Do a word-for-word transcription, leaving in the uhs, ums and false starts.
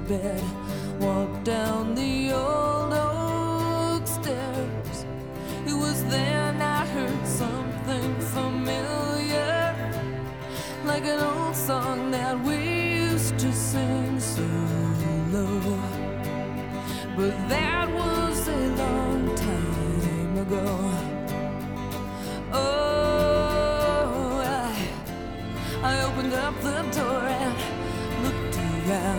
bed, walked down the old oak stairs. It was then I heard something familiar, like an old song that we used to sing so low. But that was a long time ago. Oh, I, I opened up the door and looked around.